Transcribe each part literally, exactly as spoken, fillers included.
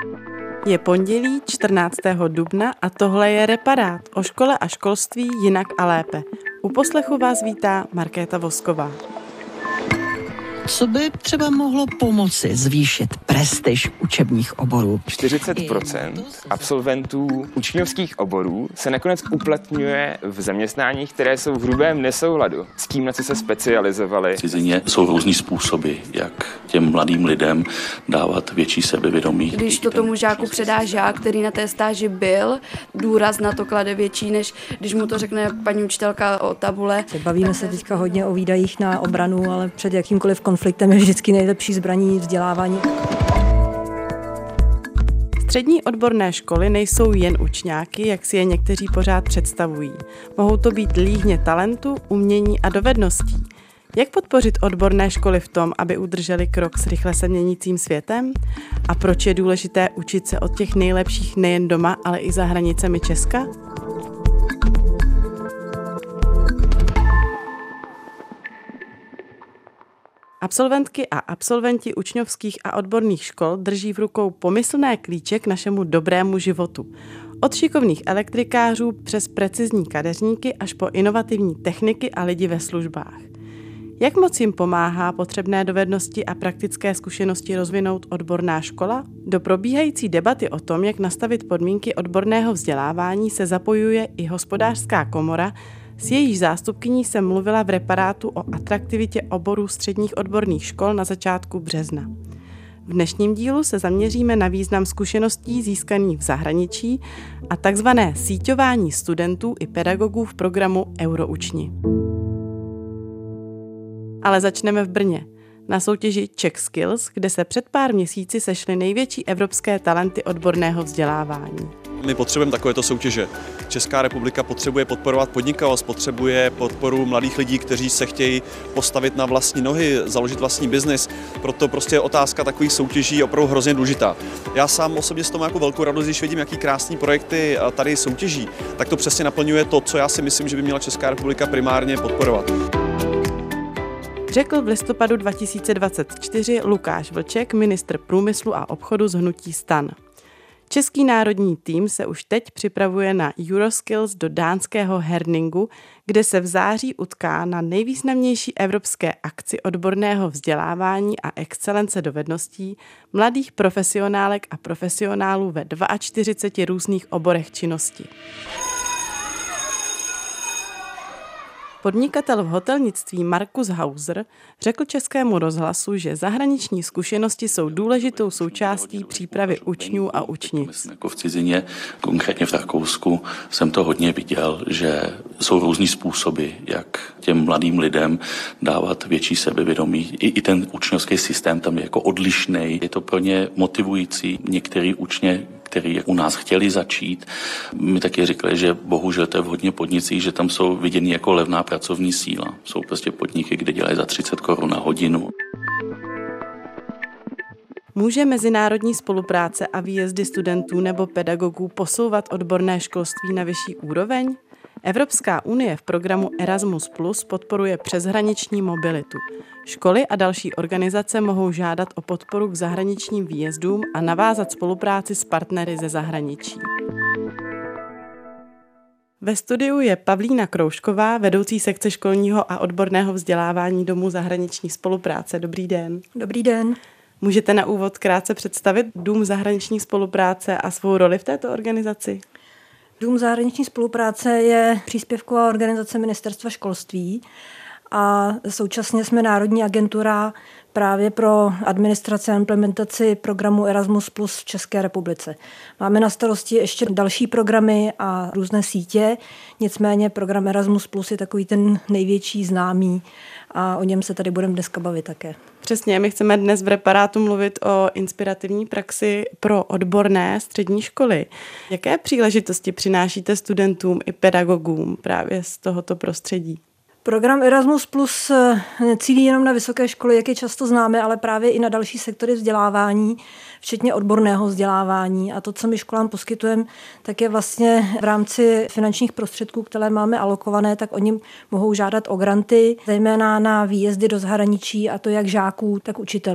Je pondělí čtrnáctého dubna a tohle je Reparát o škole a školství jinak a lépe. U poslechu vás vítá Markéta Vosková. Co by třeba mohlo pomoci zvýšit prestiž učebních oborů? čtyřicet procent absolventů učňovských oborů se nakonec uplatňuje v zaměstnáních, které jsou v hrubém nesouladu s tím, na co se specializovali. V cizině jsou různý způsoby, jak těm mladým lidem dávat větší sebevědomí. Když to tomu žáku předá žák, který na té stáži byl, důraz na to klade větší, než když mu to řekne paní učitelka o tabule. Bavíme se teďka hodně o výdajích na obranu, ale před jakýmkoliv konfliktem je vždycky nejlepší zbraní vzdělávání. Střední odborné školy nejsou jen učňáky, jak si je někteří pořád představují. Mohou to být líhně talentu, umění a dovedností. Jak podpořit odborné školy v tom, aby udrželi krok s rychle se měnícím světem? A proč je důležité učit se od těch nejlepších nejen doma, ale i za hranicemi Česka? Absolventky a absolventi učňovských a odborných škol drží v rukou pomyslné klíče k našemu dobrému životu. Od šikovných elektrikářů přes precizní kadeřníky až po inovativní techniky a lidi ve službách. Jak moc jim pomáhá potřebné dovednosti a praktické zkušenosti rozvinout odborná škola? Do probíhající debaty o tom, jak nastavit podmínky odborného vzdělávání, se zapojuje i Hospodářská komora. S jejíž zástupkyní jsem mluvila v Reparátu o atraktivitě oborů středních odborných škol na začátku března. V dnešním dílu se zaměříme na význam zkušeností získaných v zahraničí a takzvané síťování studentů i pedagogů v programu Euroučni. Ale začneme v Brně, na soutěži Czech Skills, kde se před pár měsíci sešly největší evropské talenty odborného vzdělávání. My potřebujeme takovéto soutěže. Česká republika potřebuje podporovat podnikavost, potřebuje podporu mladých lidí, kteří se chtějí postavit na vlastní nohy, založit vlastní biznis. Proto prostě otázka takových soutěží je opravdu hrozně důležitá. Já sám osobně s tomu jako velkou radost, když vidím, jaký krásný projekty tady soutěží, tak to přesně naplňuje to, co já si myslím, že by měla Česká republika primárně podporovat. Řekl v listopadu dva tisíce dvacet čtyři Lukáš Vlček, ministr průmyslu a obchodu z hnutí STAN. Český národní tým se už teď připravuje na Euroskills do dánského Herningu, kde se v září utká na nejvýznamnější evropské akci odborného vzdělávání a excelence dovedností mladých profesionálek a profesionálů ve čtyřiceti dvou různých oborech činnosti. Podnikatel v hotelnictví Markus Hauser řekl Českému rozhlasu, že zahraniční zkušenosti jsou důležitou součástí přípravy učňů a učnic. Jako v cizině, konkrétně v Rakousku, jsem to hodně viděl, že jsou různý způsoby, jak těm mladým lidem dávat větší sebevědomí. I, i ten učňovský systém tam je jako odlišnej. Je to pro ně motivující. Některý učně, který u nás chtěli začít, mi taky říkali, že bohužel to je v hodně podnicích, že tam jsou viděni jako levná pracovní síla. Jsou prostě podniky, kde dělají za třicet korun na hodinu. Může mezinárodní spolupráce a výjezdy studentů nebo pedagogů posouvat odborné školství na vyšší úroveň? Evropská unie v programu Erasmus plus podporuje přeshraniční mobilitu. Školy a další organizace mohou žádat o podporu k zahraničním výjezdům a navázat spolupráci s partnery ze zahraničí. Ve studiu je Pavlína Kroužková, vedoucí sekce školního a odborného vzdělávání Domu zahraniční spolupráce. Dobrý den. Dobrý den. Můžete na úvod krátce představit Dům zahraniční spolupráce a svou roli v této organizaci? Dům zahraniční spolupráce je příspěvková organizace Ministerstva školství a současně jsme národní agentura právě pro administraci a implementaci programu Erasmus plus v České republice. Máme na starosti ještě další programy a různé sítě, nicméně program Erasmus plus je takový ten největší známý a o něm se tady budeme dneska bavit také. Přesně, my chceme dnes v Reparátu mluvit o inspirativní praxi pro odborné střední školy. Jaké příležitosti přinášíte studentům i pedagogům právě z tohoto prostředí? Program Erasmus plus necílí jenom na vysoké školy, jak je často známe, ale právě i na další sektory vzdělávání, včetně odborného vzdělávání. A to, co my školám poskytujeme, tak je vlastně v rámci finančních prostředků, které máme alokované, tak oni mohou žádat o granty, zejména na výjezdy do zahraničí, a to jak žáků, tak učitelů.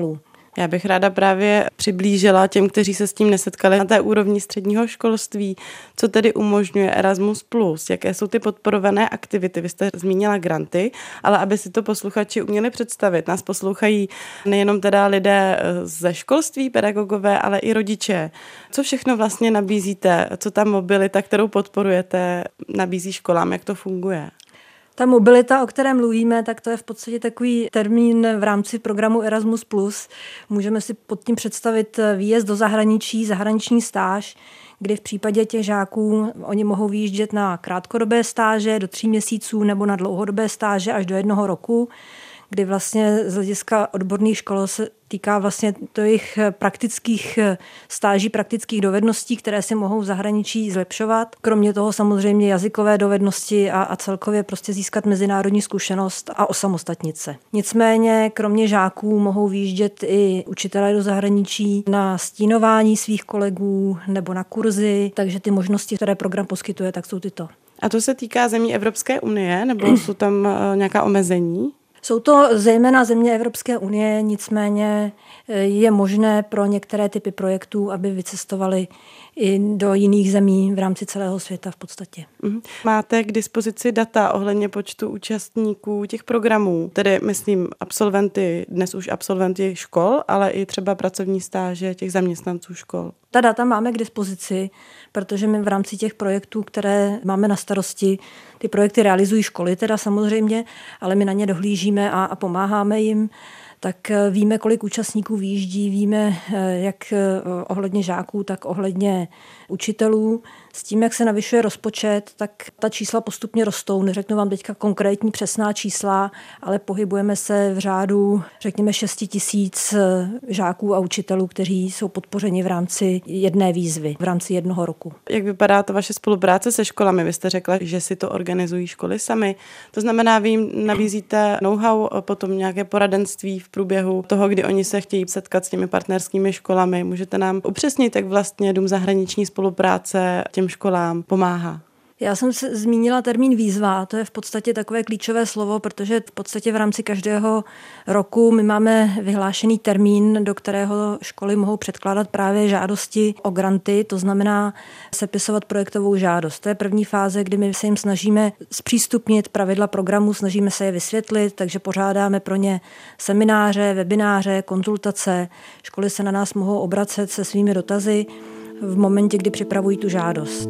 Já bych ráda právě přiblížila těm, kteří se s tím nesetkali na té úrovni středního školství, co tedy umožňuje Erasmus plus, jaké jsou ty podporované aktivity. Vy jste zmínila granty, ale aby si to posluchači uměli představit. Nás poslouchají nejenom teda lidé ze školství, pedagogové, ale i rodiče. Co všechno vlastně nabízíte, co ta mobilita, kterou podporujete, nabízí školám, jak to funguje? Ta mobilita, o které mluvíme, tak to je v podstatě takový termín v rámci programu Erasmus plus. Můžeme si pod tím představit výjezd do zahraničí, zahraniční stáž, kdy v případě těch žáků oni mohou vyjíždět na krátkodobé stáže do tří měsíců nebo na dlouhodobé stáže až do jednoho roku, kdy vlastně z hlediska odborných škol se týká vlastně to jejich praktických stáží, praktických dovedností, které si mohou v zahraničí zlepšovat. Kromě toho samozřejmě jazykové dovednosti a, a celkově prostě získat mezinárodní zkušenost a osamostatnit se. Nicméně kromě žáků mohou vyjíždět i učitelé do zahraničí na stínování svých kolegů nebo na kurzy, takže ty možnosti, které program poskytuje, tak jsou tyto. A to se týká zemí Evropské unie, nebo jsou tam nějaká omezení? Jsou to zejména země Evropské unie, nicméně je možné pro některé typy projektů, aby vycestovali i do jiných zemí v rámci celého světa v podstatě. Máte k dispozici data ohledně počtu účastníků těch programů, tedy myslím absolventy, dnes už absolventy škol, ale i třeba pracovní stáže těch zaměstnanců škol? Ta data máme k dispozici, protože my v rámci těch projektů, které máme na starosti, ty projekty realizují školy teda samozřejmě, ale my na ně dohlížíme a, a pomáháme jim, tak víme, kolik účastníků vyjíždí, víme jak ohledně žáků, tak ohledně učitelů. S tím, jak se navyšuje rozpočet, tak ta čísla postupně rostou. Neřeknu vám teďka konkrétní přesná čísla, ale pohybujeme se v řádu, řekněme, šesti tisíc žáků a učitelů, kteří jsou podpořeni v rámci jedné výzvy, v rámci jednoho roku. Jak vypadá ta vaše spolupráce se školami? Vy jste řekla, že si to organizují školy sami. To znamená, vy jim nabízíte know-how, potom nějaké poradenství v průběhu toho, kdy oni se chtějí setkat s těmi partnerskými školami. Můžete nám upřesnit, jak vlastně Dům zahraniční spolupráce těm školám pomáhá? Já jsem se zmínila termín výzva, to je v podstatě takové klíčové slovo, protože v podstatě v rámci každého roku my máme vyhlášený termín, do kterého školy mohou předkládat právě žádosti o granty, to znamená sepisovat projektovou žádost. To je první fáze, kdy my se jim snažíme zpřístupnit pravidla programu, snažíme se je vysvětlit, takže pořádáme pro ně semináře, webináře, konzultace. Školy se na nás mohou obracet se svými dotazy v momentě, kdy připravují tu žádost.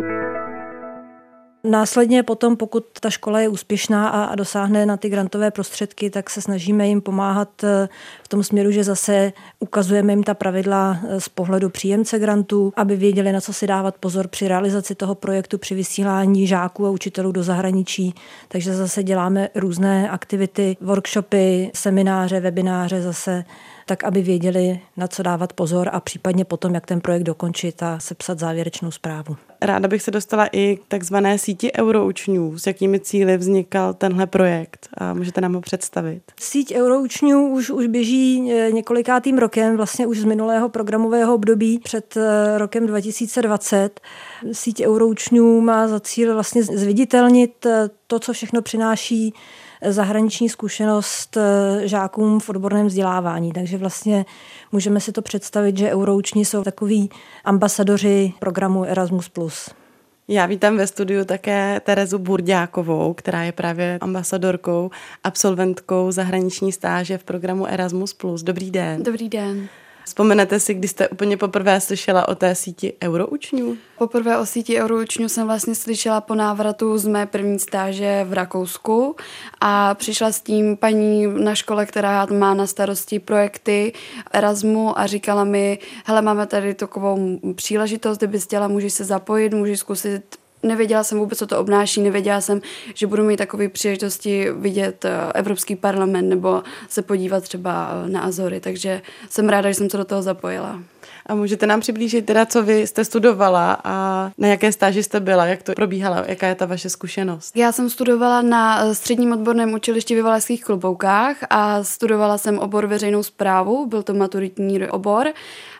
Následně potom, pokud ta škola je úspěšná a, a dosáhne na ty grantové prostředky, tak se snažíme jim pomáhat v tom směru, že zase ukazujeme jim ta pravidla z pohledu příjemce grantů, aby věděli, na co si dávat pozor při realizaci toho projektu, při vysílání žáků a učitelů do zahraničí. Takže zase děláme různé aktivity, workshopy, semináře, webináře zase, tak aby věděli, na co dávat pozor a případně potom, jak ten projekt dokončit a sepsat závěrečnou zprávu. Ráda bych se dostala i k takzvané síti Euroučňů. S jakými cíli vznikal tenhle projekt? A můžete nám ho představit? Síť Euroučňů už, už běží několikátým rokem, vlastně už z minulého programového období před rokem dva tisíce dvacet. Síť Euroučňů má za cíl vlastně zviditelnit to, co všechno přináší zahraniční zkušenost žákům v odborném vzdělávání. Takže vlastně můžeme si to představit, že Eurouční jsou takoví ambasadoři programu Erasmus plus. Já vítám ve studiu také Terezu Burďákovou, která je právě ambasadorkou, absolventkou zahraniční stáže v programu Erasmus plus. Dobrý den. Dobrý den. Vzpomenete si, kdy jste úplně poprvé slyšela o té síti Euroučňů? Poprvé o síti Euroučňů jsem vlastně slyšela po návratu z mé první stáže v Rakousku a přišla s tím paní na škole, která má na starosti projekty Erasmu a říkala mi, hele, máme tady takovou příležitost, kdyby chtěla, můžeš se zapojit, můžeš zkusit. Nevěděla jsem vůbec, co to obnáší, nevěděla jsem, že budu mít takové příležitosti vidět Evropský parlament nebo se podívat třeba na Azory, takže jsem ráda, že jsem se do toho zapojila. A můžete nám přiblížit teda, co vy jste studovala a na jaké stáži jste byla, jak to probíhalo, jaká je ta vaše zkušenost? Já jsem studovala na středním odborném učilišti ve Valašských Kloboukách a studovala jsem obor veřejnou správu, byl to maturitní obor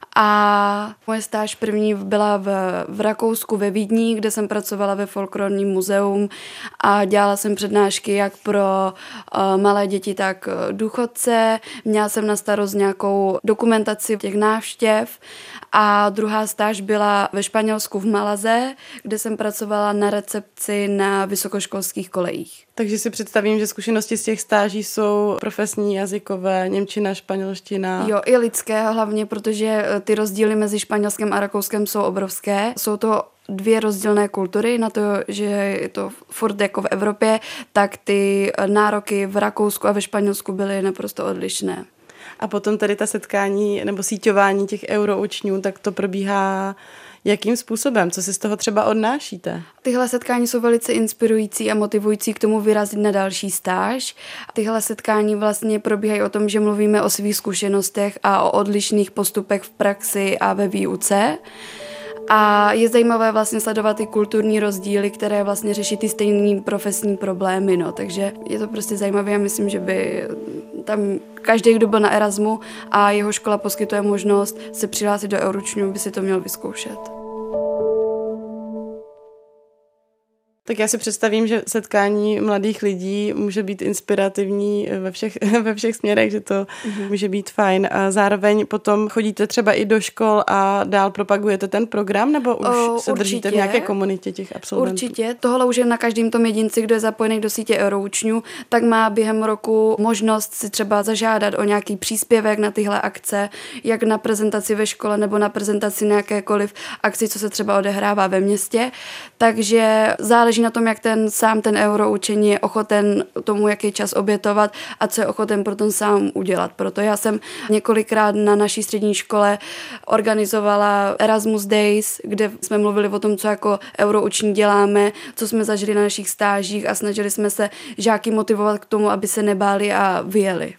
A moje stáž první byla v, v Rakousku ve Vídni, kde jsem pracovala ve folklorním muzeum a dělala jsem přednášky jak pro uh, malé děti, tak důchodce. Měla jsem na starost nějakou dokumentaci těch návštěv a druhá stáž byla ve Španělsku v Malaze, kde jsem pracovala na recepci na vysokoškolských kolejích. Takže si představím, že zkušenosti z těch stáží jsou profesní, jazykové, němčina, španělština. Jo, i lidské hlavně, protože ty rozdíly mezi Španělskem a Rakouskem jsou obrovské. Jsou to dvě rozdílné kultury, na to, že je to furt jako v Evropě, tak ty nároky v Rakousku a ve Španělsku byly naprosto odlišné. A potom tady ta setkání nebo síťování těch euroučňů, tak to probíhá jakým způsobem? Co si z toho třeba odnášíte? Tyhle setkání jsou velice inspirující a motivující k tomu vyrazit na další stáž. Tyhle setkání vlastně probíhají o tom, že mluvíme o svých zkušenostech a o odlišných postupech v praxi a ve výuce. A je zajímavé vlastně sledovat ty kulturní rozdíly, které vlastně řeší ty stejné profesní problémy. No. Takže je to prostě zajímavé a myslím, že by tam každý, kdo byl na Erasmu a jeho škola poskytuje možnost se přihlásit do Euručňů, by si to měl vyzkoušet. Tak já si představím, že setkání mladých lidí může být inspirativní ve všech, ve všech směrech, že to mm-hmm. může být fajn. A zároveň potom chodíte třeba i do škol a dál propagujete ten program, nebo už o, se držíte v nějaké komunitě těch absolventů? Určitě. Tohle už je na každém tom jedinci, kdo je zapojený do sítě Euroučňů, tak má během roku možnost si třeba zažádat o nějaký příspěvek na tyhle akce, jak na prezentaci ve škole nebo na prezentaci na jakékoliv akci, co se třeba odehrává ve městě. Takže záleží na tom, jak ten sám ten euroučení je ochoten tomu, jaký čas obětovat a co je ochoten pro ten sám udělat. Proto já jsem několikrát na naší střední škole organizovala Erasmus Days, kde jsme mluvili o tom, co jako eurouční děláme, co jsme zažili na našich stážích a snažili jsme se žáky motivovat k tomu, aby se nebáli a vyjeli.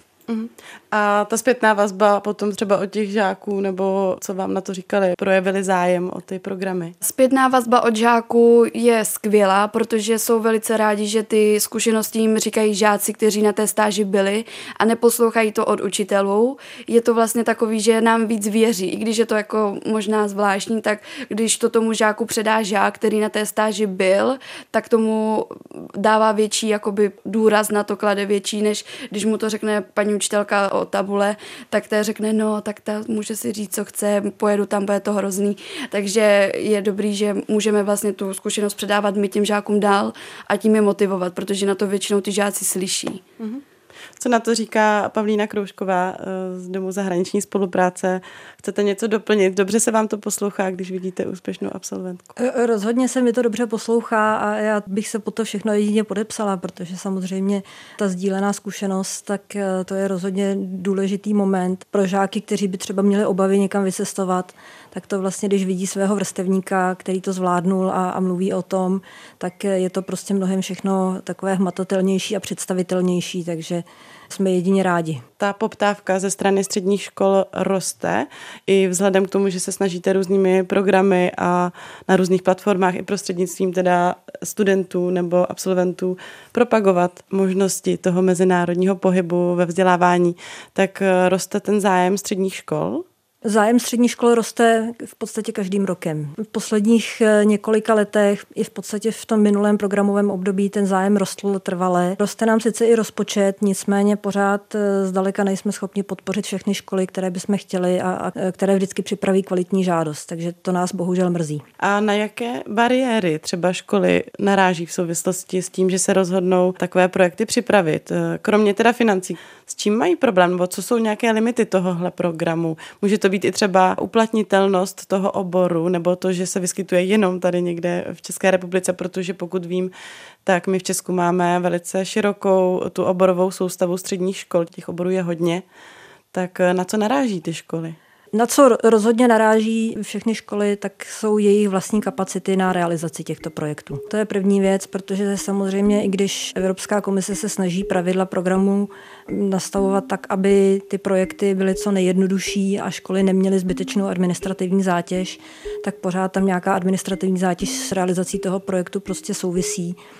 A ta zpětná vazba potom třeba od těch žáků, nebo co vám na to říkali, projevili zájem o ty programy? Zpětná vazba od žáků je skvělá, protože jsou velice rádi, že ty zkušenosti jim říkají žáci, kteří na té stáži byli a neposlouchají to od učitelů. Je to vlastně takový, že nám víc věří, i když je to jako možná zvláštní, tak když to tomu žáku předá žák, který na té stáži byl, tak tomu dává větší jakoby důraz na to, klade větší, než když mu to řekne paní učitelka o tabule, tak té řekne, no, tak ta může si říct, co chce, pojedu tam, bude to hrozný. Takže je dobrý, že můžeme vlastně tu zkušenost předávat my těm žákům dál a tím je motivovat, protože na to většinou ty žáci slyší. Mm-hmm. Co na to říká Pavlína Kroužková z Domu zahraniční spolupráce? Chcete něco doplnit? Dobře se vám to poslouchá, když vidíte úspěšnou absolventku? Rozhodně se mi to dobře poslouchá a já bych se po to všechno jedině podepsala, protože samozřejmě ta sdílená zkušenost, tak to je rozhodně důležitý moment pro žáky, kteří by třeba měli obavy někam vycestovat, tak to vlastně, když vidí svého vrstevníka, který to zvládnul a, a mluví o tom, tak je to prostě mnohem všechno takové hmatatelnější a představitelnější, takže jsme jedině rádi. Ta poptávka ze strany středních škol roste i vzhledem k tomu, že se snažíte různými programy a na různých platformách i prostřednictvím teda studentů nebo absolventů propagovat možnosti toho mezinárodního pohybu ve vzdělávání, tak roste ten zájem středních škol? Zájem střední školy roste v podstatě každým rokem. V posledních několika letech i v podstatě v tom minulém programovém období ten zájem rostl trvale. Roste nám sice i rozpočet, nicméně pořád zdaleka nejsme schopni podpořit všechny školy, které bychom chtěli a, a které vždycky připraví kvalitní žádost, takže to nás bohužel mrzí. A na jaké bariéry třeba školy naráží v souvislosti s tím, že se rozhodnou takové projekty připravit? Kromě teda financí, s čím mají problém, nebo co jsou nějaké limity tohohle programu? Může to být i třeba uplatnitelnost toho oboru, nebo to, že se vyskytuje jenom tady někde v České republice, protože pokud vím, tak my v Česku máme velice širokou tu oborovou soustavu středních škol, těch oborů je hodně. Tak na co naráží ty školy? Na co rozhodně naráží všechny školy, tak jsou jejich vlastní kapacity na realizaci těchto projektů. To je první věc, protože samozřejmě, i když Evropská komise se snaží pravidla programů nastavovat tak, aby ty projekty byly co nejjednodušší a školy neměly zbytečnou administrativní zátěž, tak pořád tam nějaká administrativní zátěž s realizací toho projektu prostě souvisí.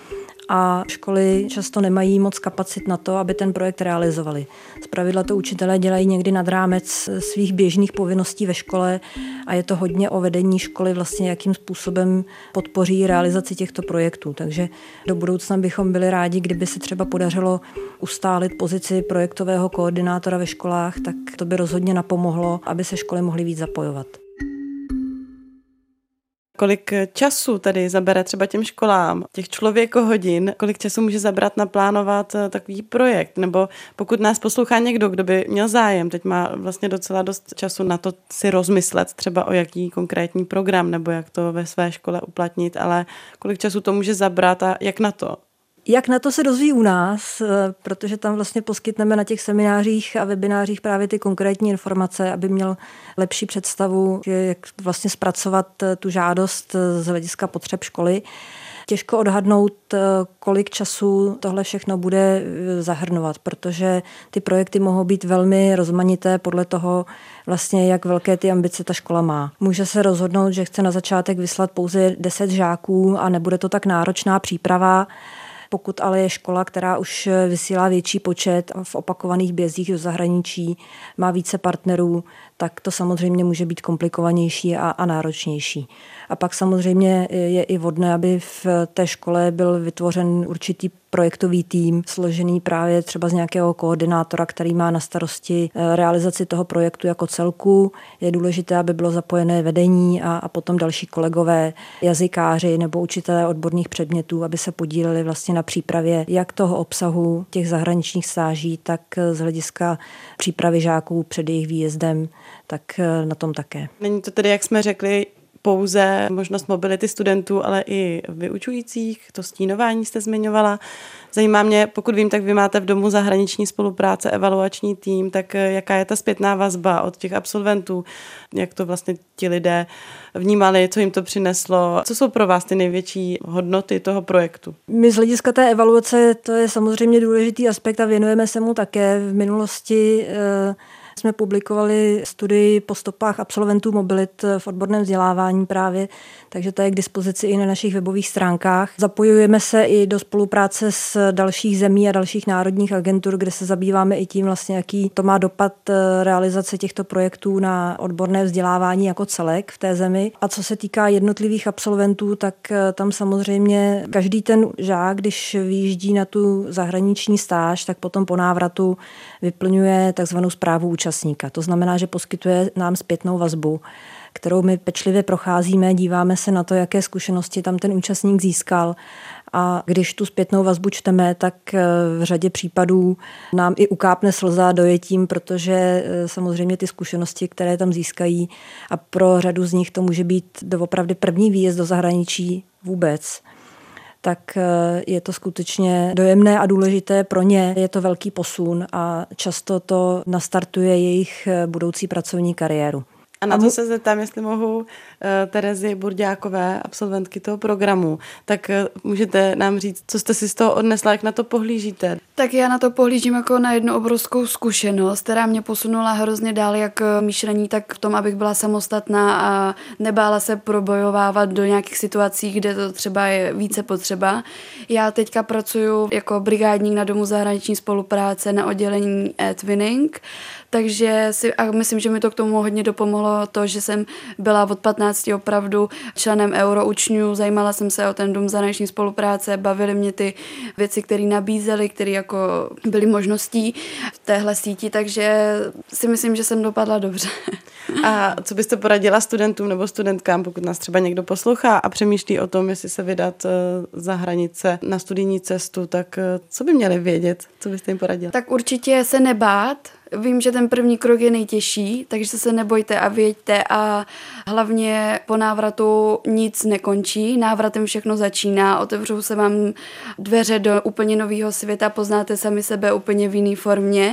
a školy často nemají moc kapacit na to, aby ten projekt realizovali. Zpravidla to učitelé dělají někdy nad rámec svých běžných povinností ve škole a je to hodně o vedení školy vlastně, jakým způsobem podpoří realizaci těchto projektů. Takže do budoucna bychom byli rádi, kdyby se třeba podařilo ustálit pozici projektového koordinátora ve školách, tak to by rozhodně napomohlo, aby se školy mohly víc zapojovat. Kolik času tady zabere třeba těm školám, těch člověkohodin, kolik času může zabrat naplánovat takový projekt? Nebo pokud nás poslouchá někdo, kdo by měl zájem, teď má vlastně docela dost času na to si rozmyslet třeba o jaký konkrétní program nebo jak to ve své škole uplatnit, ale kolik času to může zabrat a jak na to? Jak na to se dozví u nás, protože tam vlastně poskytneme na těch seminářích a webinářích právě ty konkrétní informace, aby měl lepší představu, jak vlastně zpracovat tu žádost z hlediska potřeb školy. Těžko odhadnout, kolik času tohle všechno bude zahrnovat, protože ty projekty mohou být velmi rozmanité podle toho, vlastně jak velké ty ambice ta škola má. Může se rozhodnout, že chce na začátek vyslat pouze deset žáků a nebude to tak náročná příprava. Pokud ale je škola, která už vysílá větší počet v opakovaných bězích do zahraničí, má více partnerů, tak to samozřejmě může být komplikovanější a, a náročnější. A pak samozřejmě je i vhodné, aby v té škole byl vytvořen určitý projektový tým, složený právě třeba z nějakého koordinátora, který má na starosti realizaci toho projektu jako celku. Je důležité, aby bylo zapojené vedení a, a potom další kolegové, jazykáři nebo učitelé odborných předmětů, aby se podíleli vlastně na přípravě jak toho obsahu těch zahraničních stáží, tak z hlediska přípravy žáků před jejich výjezdem, tak na tom také. Není to tedy, jak jsme řekli, pouze možnost mobility studentů, ale i vyučujících, to stínování jste zmiňovala. Zajímá mě, pokud vím, tak vy máte v domu zahraniční spolupráce, evaluační tým, tak jaká je ta zpětná vazba od těch absolventů, jak to vlastně ti lidé vnímali, co jim to přineslo, co jsou pro vás ty největší hodnoty toho projektu? My z hlediska té evaluace, to je samozřejmě důležitý aspekt a věnujeme se mu také. V minulosti e- jsme publikovali studii po stopách absolventů mobilit v odborném vzdělávání právě, takže to je k dispozici i na našich webových stránkách. Zapojujeme se i do spolupráce s dalších zemí a dalších národních agentur, kde se zabýváme i tím, vlastně, jaký to má dopad realizace těchto projektů na odborné vzdělávání jako celek v té zemi. A co se týká jednotlivých absolventů, tak tam samozřejmě každý ten žák, když vyjíždí na tu zahraniční stáž, tak potom po návratu vyplňuje takzvanou zprávu účastníka. To znamená, že poskytuje nám zpětnou vazbu, kterou my pečlivě procházíme, díváme se na to, jaké zkušenosti tam ten účastník získal. A když tu zpětnou vazbu čteme, tak v řadě případů nám i ukápne slza dojetím, protože samozřejmě ty zkušenosti, které tam získají, a pro řadu z nich to může být doopravdy první výjezd do zahraničí vůbec, tak je to skutečně dojemné a důležité pro ně. Je to velký posun a často to nastartuje jejich budoucí pracovní kariéru. A na to se zeptám, jestli mohu, Terezy Burďákové, absolventky toho programu, tak můžete nám říct, co jste si z toho odnesla, jak na to pohlížíte? Tak já na to pohlížím jako na jednu obrovskou zkušenost, která mě posunula hrozně dál jak myšlení, tak v tom, abych byla samostatná a nebála se probojovávat do nějakých situací, kde to třeba je více potřeba. Já teďka pracuji jako brigádník na Domu zahraniční spolupráce na oddělení e-twinning, takže si, a myslím, že mi to k tomu hodně dopomohlo to, že jsem byla od patnácti opravdu členem Euroučňů, zajímala jsem se o ten Dům zahraniční spolupráce, bavily mě ty věci, které nabízely, které jako byly možností v téhle síti, takže si myslím, že jsem dopadla dobře. A co byste poradila studentům nebo studentkám, pokud nás třeba někdo poslouchá a přemýšlí o tom, jestli se vydat za hranice na studijní cestu, tak co by měli vědět? Co byste jim poradila? Tak určitě se nebát. Vím, že ten první krok je nejtěžší, takže se nebojte a věďte a hlavně po návratu nic nekončí. Návratem všechno začíná, otevřou se vám dveře do úplně nového světa, poznáte sami sebe úplně v jiné formě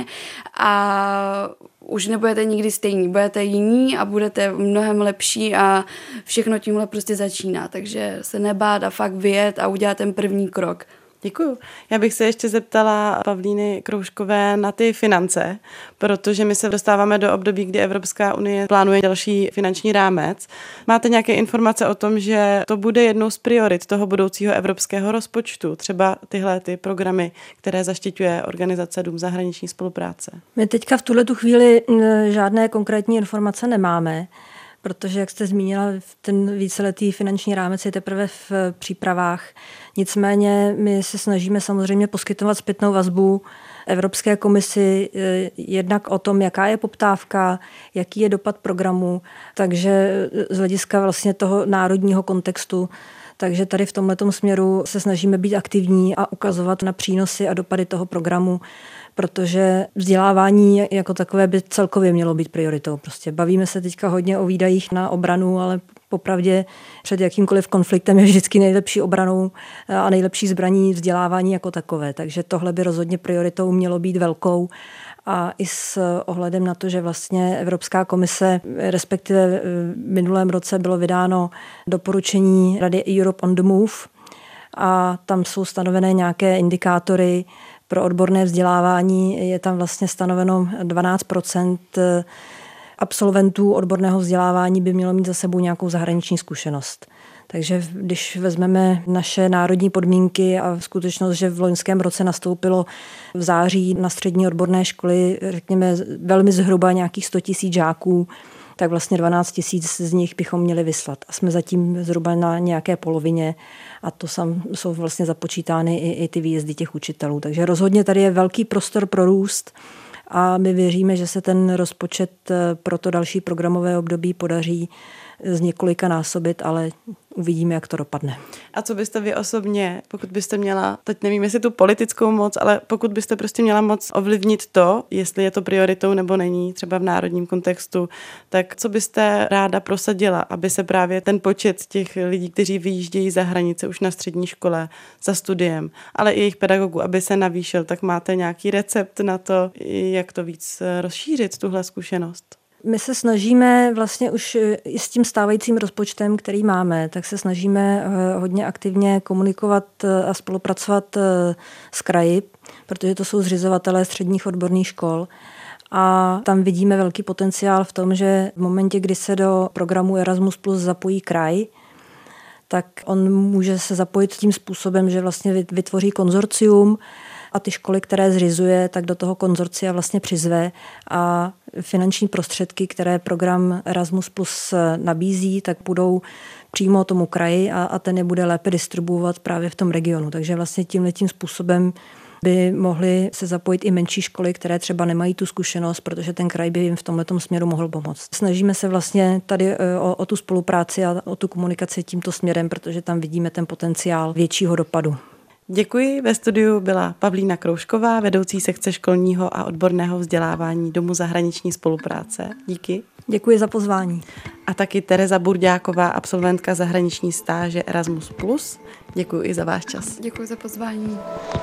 a už nebudete nikdy stejní, budete jiní a budete mnohem lepší a všechno tímhle prostě začíná, takže se nebát a fakt vyjet a udělat ten první krok. Děkuju. Já bych se ještě zeptala Pavlíny Krouškové na ty finance, protože my se dostáváme do období, kdy Evropská unie plánuje další finanční rámec. Máte nějaké informace o tom, že to bude jednou z priorit toho budoucího evropského rozpočtu, třeba tyhle ty programy, které zaštiťuje organizace Dům zahraniční spolupráce? My teďka v tuhletu chvíli žádné konkrétní informace nemáme, protože, jak jste zmínila, ten víceletý finanční rámec je teprve v přípravách. Nicméně my se snažíme samozřejmě poskytovat zpětnou vazbu Evropské komisi jednak o tom, jaká je poptávka, jaký je dopad programu, takže z hlediska vlastně toho národního kontextu. Takže tady v tomhletom směru se snažíme být aktivní a ukazovat na přínosy a dopady toho programu, protože vzdělávání jako takové by celkově mělo být prioritou. Prostě bavíme se teďka hodně o výdajích na obranu, ale popravdě před jakýmkoliv konfliktem je vždycky nejlepší obranou a nejlepší zbraní vzdělávání jako takové. Takže tohle by rozhodně prioritou mělo být velkou. A i s ohledem na to, že vlastně Evropská komise, respektive v minulém roce bylo vydáno doporučení Rady Europe on the Move a tam jsou stanovené nějaké indikátory pro odborné vzdělávání. Je tam vlastně stanoveno dvanáct procent absolventů odborného vzdělávání by mělo mít za sebou nějakou zahraniční zkušenost. Takže když vezmeme naše národní podmínky a skutečnost, že v loňském roce nastoupilo v září na střední odborné školy, řekněme velmi zhruba nějakých sto tisíc žáků, tak vlastně dvanáct tisíc z nich bychom měli vyslat. A jsme zatím zhruba na nějaké polovině a to sam, jsou vlastně započítány i, i ty výjezdy těch učitelů. Takže rozhodně tady je velký prostor pro růst a my věříme, že se ten rozpočet pro to další programové období podaří z několika násobit, ale uvidíme, jak to dopadne. A co byste vy osobně, pokud byste měla, teď nevím, jestli tu politickou moc, ale pokud byste prostě měla moc ovlivnit to, jestli je to prioritou nebo není, třeba v národním kontextu, tak co byste ráda prosadila, aby se právě ten počet těch lidí, kteří vyjíždějí za hranice už na střední škole za studiem, ale i jejich pedagogů, aby se navýšil, tak máte nějaký recept na to, jak to víc rozšířit, tuhle zkušenost? My se snažíme vlastně už i s tím stávajícím rozpočtem, který máme, tak se snažíme hodně aktivně komunikovat a spolupracovat s kraji, protože to jsou zřizovatelé středních odborných škol. A tam vidíme velký potenciál v tom, že v momentě, kdy se do programu Erasmus plus zapojí kraj, tak on může se zapojit tím způsobem, že vlastně vytvoří konzorcium a ty školy, které zřizuje, tak do toho konzorcia vlastně přizve a finanční prostředky, které program Erasmus plus nabízí, tak budou přímo tomu kraji a, a ten je bude lépe distribuovat právě v tom regionu. Takže vlastně tímhletím způsobem by mohly se zapojit i menší školy, které třeba nemají tu zkušenost, protože ten kraj by jim v tomhletom směru mohl pomoct. Snažíme se vlastně tady o, o tu spolupráci a o tu komunikaci tímto směrem, protože tam vidíme ten potenciál většího dopadu. Děkuji. Ve studiu byla Pavlína Kroušková, vedoucí sekce školního a odborného vzdělávání Domu zahraniční spolupráce. Díky. Děkuji za pozvání. A taky Tereza Burďáková, absolventka zahraniční stáže Erasmus plus. Děkuji i za váš čas. Děkuji za pozvání.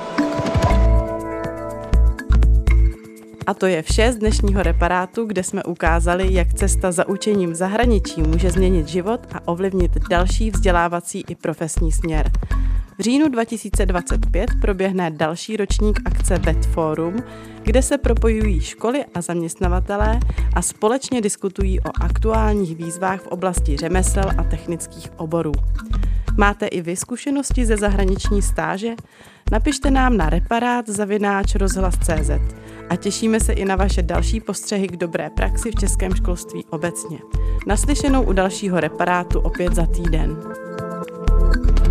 A to je vše z dnešního reparátu, kde jsme ukázali, jak cesta za učením v zahraničí může změnit život a ovlivnit další vzdělávací i profesní směr. V říjnu dva tisíce dvacet pět proběhne další ročník akce Vet Forum, kde se propojují školy a zaměstnavatelé a společně diskutují o aktuálních výzvách v oblasti řemesel a technických oborů. Máte i vy zkušenosti ze zahraniční stáže? Napište nám na reparát zavináč rozhlas tečka cé zet a těšíme se i na vaše další postřehy k dobré praxi v českém školství obecně. Naslyšenou u dalšího reparátu opět za týden.